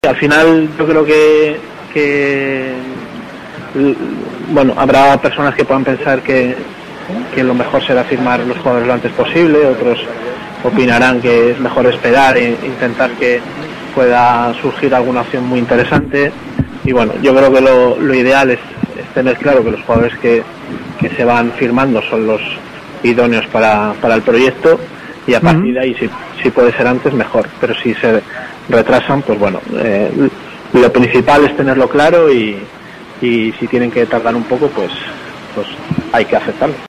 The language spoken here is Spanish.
Al final yo creo que bueno, habrá personas que puedan pensar que lo mejor será firmar los jugadores lo antes posible, otros opinarán que es mejor esperar e intentar que pueda surgir alguna opción muy interesante. Y bueno, yo creo que lo ideal es tener claro que los jugadores que se van firmando son los idóneos para el proyecto, y a partir de ahí si puede ser antes mejor, pero si se retrasan, pues bueno, lo principal es tenerlo claro, y si tienen que tardar un poco, pues hay que aceptarlo.